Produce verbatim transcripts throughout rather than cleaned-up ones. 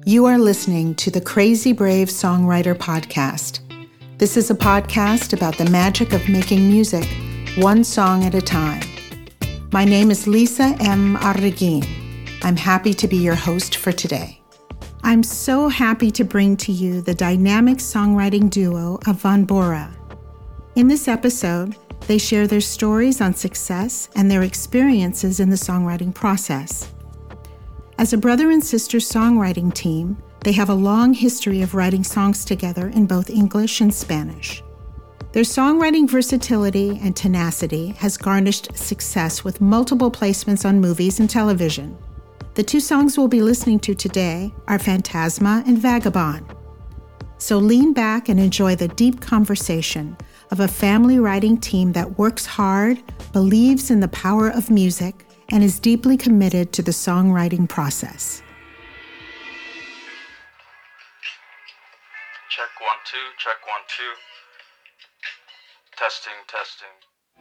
You are listening to the Crazy Brave Songwriter Podcast. This is a podcast about the magic of making music, one song at a time. My name is Lisa M. Arreguin. I'm happy to be your host for today. I'm so happy to bring to you the dynamic songwriting duo of Von Bora. In this episode, they share their stories on success and their experiences in the songwriting process. As a brother and sister songwriting team, they have a long history of writing songs together in both English and Spanish. Their songwriting versatility and tenacity has garnished success with multiple placements on movies and television. The two songs we'll be listening to today are Fantasma and Vagabond. So lean back and enjoy the deep conversation of a family writing team that works hard, believes in the power of music, and is deeply committed to the songwriting process. Check one, two, check one, two. Testing, testing.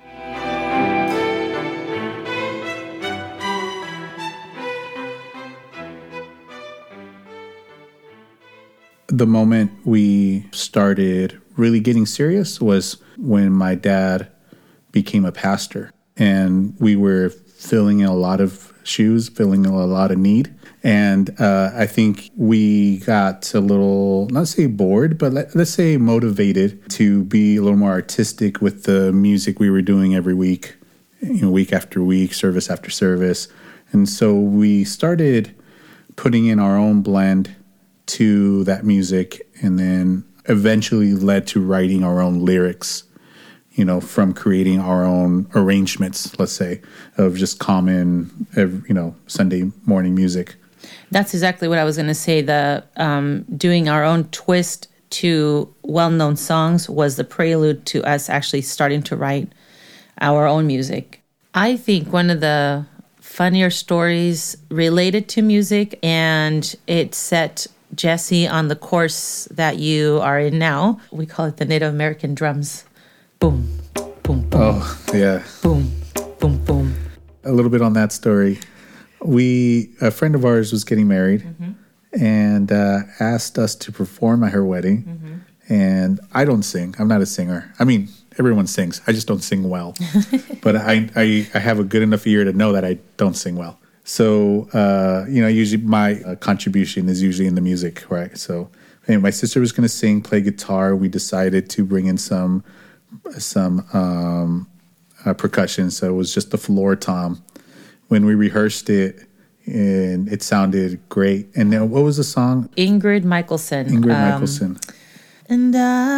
The moment we started really getting serious was when my dad became a pastor, and we were filling in a lot of shoes, filling in a lot of need. And uh, I think we got a little, not say bored, but let, let's say motivated to be a little more artistic with the music we were doing every week, you know, week after week, service after service. And so we started putting in our own blend to that music, and then eventually led to writing our own lyrics, you know, from creating our own arrangements, let's say, of just common, you know, Sunday morning music. That's exactly what I was going to say. The um, doing our own twist to well-known songs was the prelude to us actually starting to write our own music. I think one of the funnier stories related to music, and it set Jesse on the course that you are in now. We call it the Native American drums. Boom, boom, boom. Oh, yeah. Boom, boom, boom. A little bit on that story. We, a friend of ours was getting married mm-hmm. and uh, asked us to perform at her wedding. Mm-hmm. And I don't sing. I'm not a singer. I mean, everyone sings. I just don't sing well. But I, I, I have a good enough ear to know that I don't sing well. So, uh, you know, usually my uh, contribution is usually in the music, right? So anyway, my sister was going to sing, play guitar. We decided to bring in some some um, uh, percussion. So it was just the floor tom. When we rehearsed it, and it sounded great. And then what was the song? Ingrid Michaelson. Ingrid um, Michaelson. And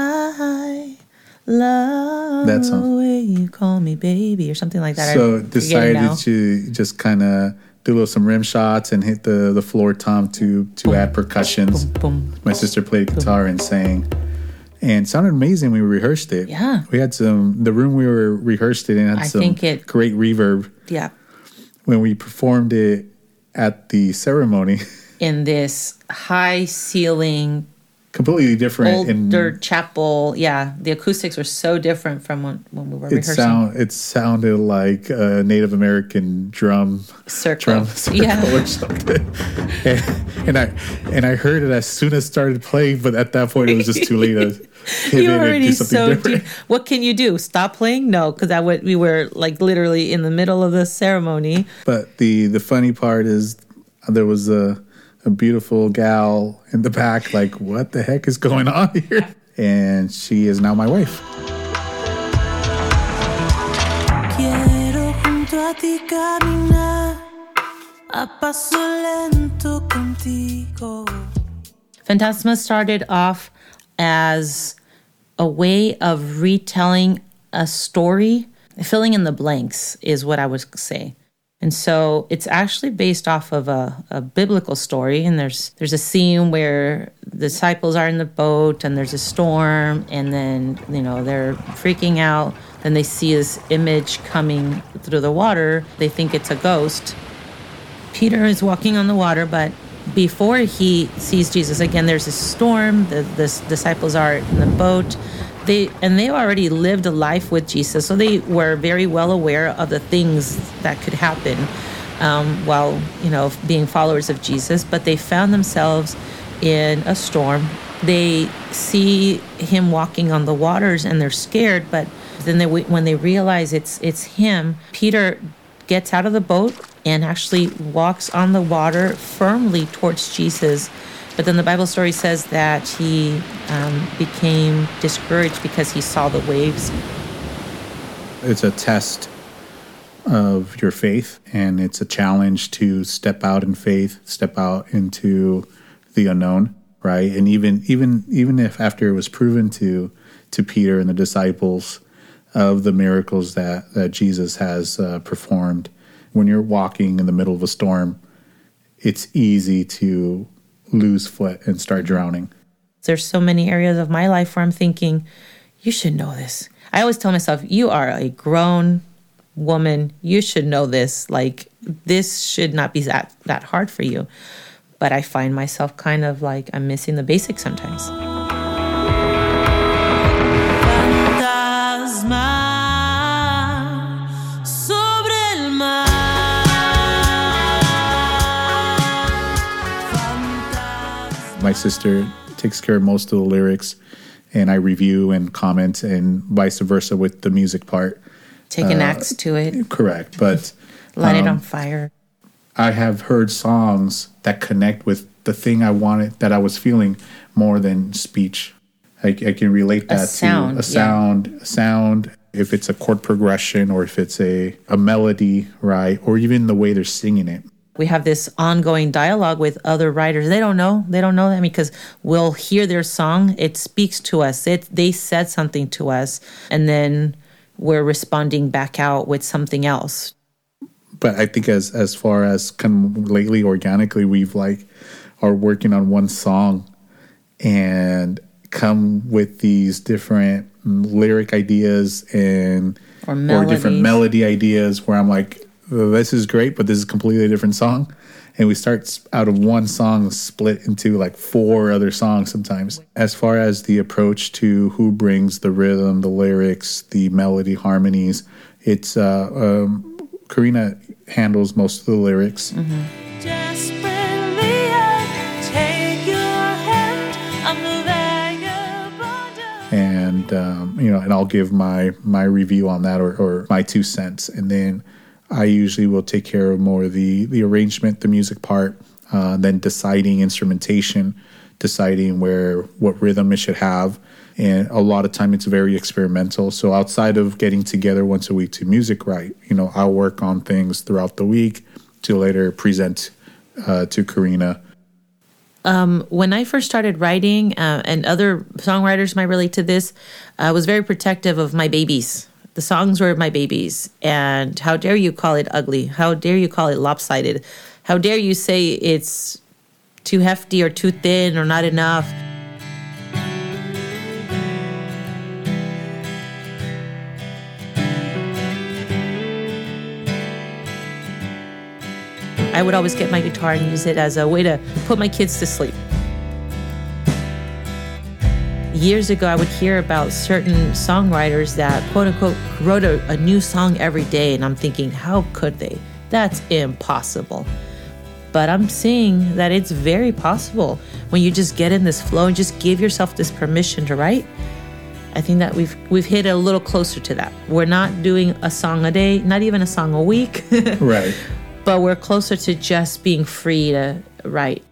I love that song. The way you call me baby, or something like that. So decided to just kind of do a little some rim shots and hit the, the floor tom to to boom, add percussions. Boom, boom, My sister played guitar boom. and sang. And it sounded amazing when we rehearsed it. Yeah. We had some, the room we were rehearsed it in had I some think it, great reverb. Yeah. When we performed it at the ceremony. In this high ceiling, completely different. Older in, chapel. Yeah. The acoustics were so different from when, when we were it rehearsing. Sound, it sounded like a Native American drum circle, drum circle yeah. or something. and, and I and I heard it as soon as it started playing, but at that point it was just too late to pivot You're already and do something so different. Deep. What can you do? Stop playing? No, because that would we were like literally in the middle of the ceremony. But the the funny part is there was a a beautiful gal in the back, like, what the heck is going on here? And she is now my wife. Quiero junto a ti caminar a paso lento contigo. Fantasma started off as a way of retelling a story. Filling in the blanks is what I would say. And so it's actually based off of a, a biblical story. And there's there's a scene where the disciples are in the boat and there's a storm. And then, you know, they're freaking out. Then they see this image coming through the water. They think it's a ghost. Peter is walking on the water, but before he sees Jesus, again, there's a storm. The, the disciples are in the boat. They and they already lived a life with Jesus, so they were very well aware of the things that could happen um, while, you know, being followers of Jesus. But they found themselves in a storm. They see him walking on the waters and they're scared, but then they, when they realize it's it's him, Peter gets out of the boat and actually walks on the water firmly towards Jesus. But then the Bible story says that he um, became discouraged because he saw the waves. It's a test of your faith, and it's a challenge to step out in faith, step out into the unknown, right? And even even even if after it was proven to to Peter and the disciples of the miracles that, that Jesus has uh, performed, when you're walking in the middle of a storm, it's easy to lose foot and start drowning. There's so many areas of my life where I'm thinking, you should know this. I always tell myself, you are a grown woman. You should know this. Like, this should not be that, that hard for you. But I find myself kind of like I'm missing the basics sometimes. My sister takes care of most of the lyrics, and I review and comment, and vice versa with the music part. Take an uh, axe to it. Correct, but light um, it on fire. I have heard songs that connect with the thing I wanted, that I was feeling, more than speech. I, I can relate that a sound, to a sound, yeah. a sound. If it's a chord progression, or if it's a a melody, right, or even the way they're singing it. We have this ongoing dialogue with other writers. They don't know. They don't know that because we'll hear their song. It speaks to us. It they said something to us, and then we're responding back out with something else. But I think as as far as come lately, organically, we've like are working on one song and come with these different lyric ideas and or, or different melody ideas where I'm like, this is great, but this is a completely different song. And we start out of one song split into like four other songs sometimes. As far as the approach to who brings the rhythm, the lyrics, the melody, harmonies, it's uh, um, Karina handles most of the lyrics. Mm-hmm. And, um, you know, and I'll give my, my review on that or, or my two cents. And then I usually will take care of more of the, the arrangement, the music part, uh, then deciding instrumentation, deciding where what rhythm it should have. And a lot of time it's very experimental. So outside of getting together once a week to music write, you know, I'll work on things throughout the week to later present uh, to Karina. Um, when I first started writing, uh, and other songwriters might relate to this, I was very protective of my babies. The songs were my babies. And how dare you call it ugly? How dare you call it lopsided? How dare you say it's too hefty or too thin or not enough? I would always get my guitar and use it as a way to put my kids to sleep. Years ago, I would hear about certain songwriters that, quote unquote, wrote a, a new song every day. And I'm thinking, how could they? That's impossible. But I'm seeing that it's very possible when you just get in this flow and just give yourself this permission to write. I think that we've we've hit a little closer to that. We're not doing a song a day, not even a song a week. Right. But we're closer to just being free to write.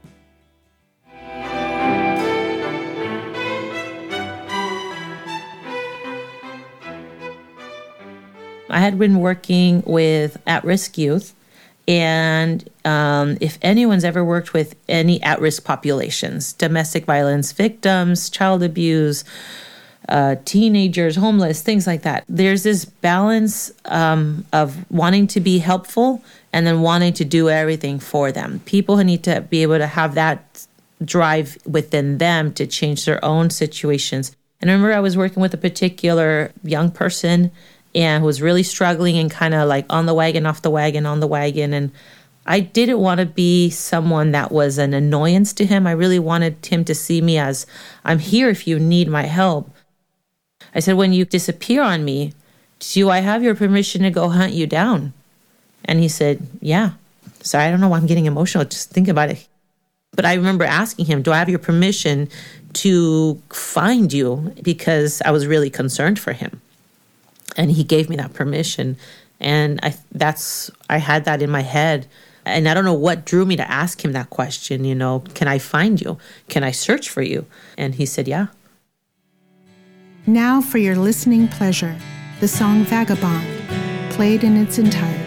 I had been working with at-risk youth, and um, if anyone's ever worked with any at-risk populations, domestic violence victims, child abuse, uh, teenagers, homeless, things like that, there's this balance um, of wanting to be helpful and then wanting to do everything for them. People who need to be able to have that drive within them to change their own situations. And I remember I was working with a particular young person and who was really struggling and kind of like on the wagon, off the wagon, on the wagon. And I didn't want to be someone that was an annoyance to him. I really wanted him to see me as, I'm here if you need my help. I said, when you disappear on me, do I have your permission to go hunt you down? And he said, yeah. Sorry, I don't know why I'm getting emotional. Just think about it. But I remember asking him, do I have your permission to find you? Because I was really concerned for him. And he gave me that permission. And I that's I had that in my head. And I don't know what drew me to ask him that question, you know, can I find you? Can I search for you? And he said, yeah. Now for your listening pleasure, the song Vagabond, played in its entirety.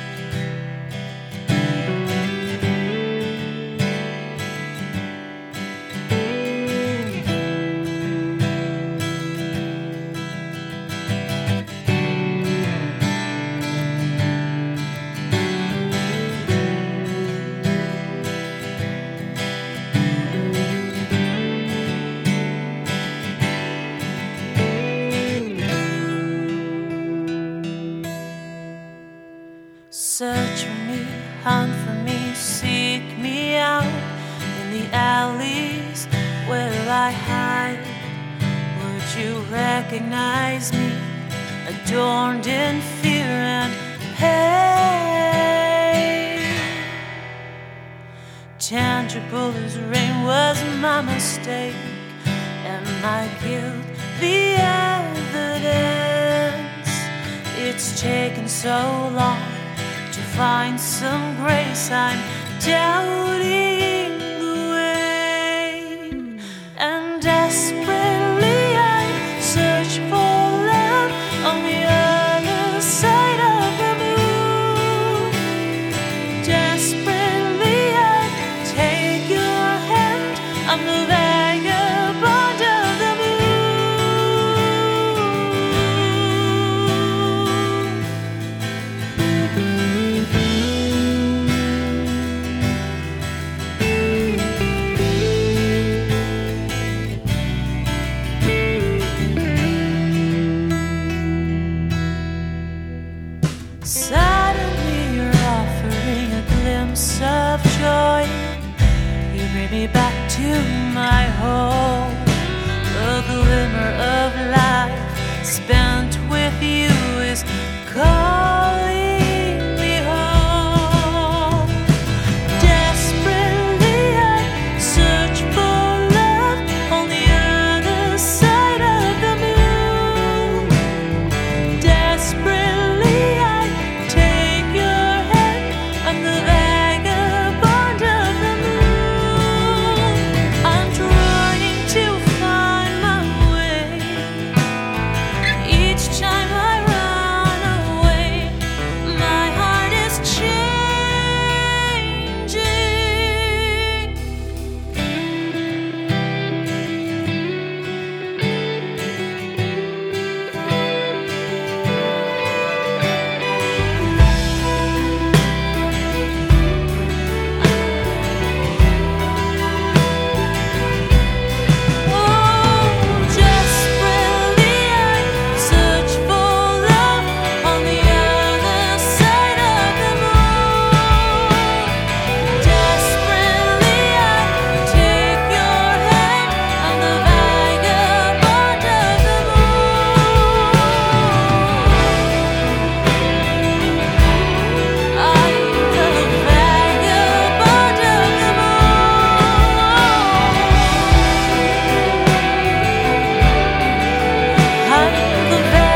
Search for me, hunt for me, seek me out in the alleys where I hide. Would you recognize me, adorned in fear and pain? Tangible as rain was my mistake, and my guilt the evidence. It's taken so long to find some grace, I'm doubting the way, and desperately I search for love on the other side of the moon. Desperately I take your hand, I'm the vagabond of the moon. Suddenly you're offering a glimpse of joy. You bring me back to my home. A glimmer of life spent with you is calling me home. Desperately I search for love on the other side of the moon. Desperately take your hand, I'm the vagabond of the moon. I'm trying to find my way. Each time I run away, my heart is changing. Oh, desperately I search for love on the other side of the moon. Desperately I take your hand, I'm the vagabond of the moon. I'm the vagabond of the moon. I'm the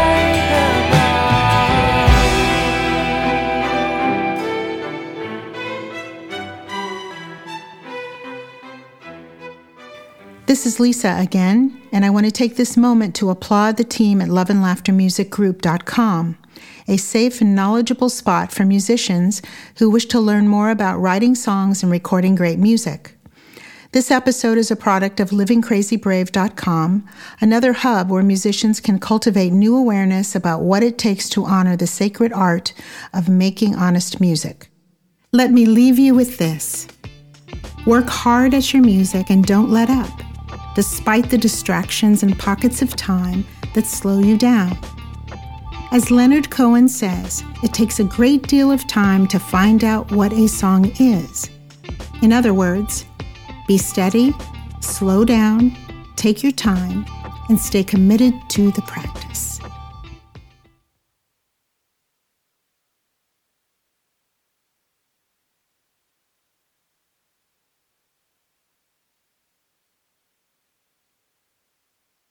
This is Lisa again, and I want to take this moment to applaud the team at love and laughter music group dot com, a safe and knowledgeable spot for musicians who wish to learn more about writing songs and recording great music. This episode is a product of living crazy brave dot com, another hub where musicians can cultivate new awareness about what it takes to honor the sacred art of making honest music. Let me leave you with this. Work hard at your music and don't let up, despite the distractions and pockets of time that slow you down. As Leonard Cohen says, it takes a great deal of time to find out what a song is. In other words, be steady, slow down, take your time, and stay committed to the practice.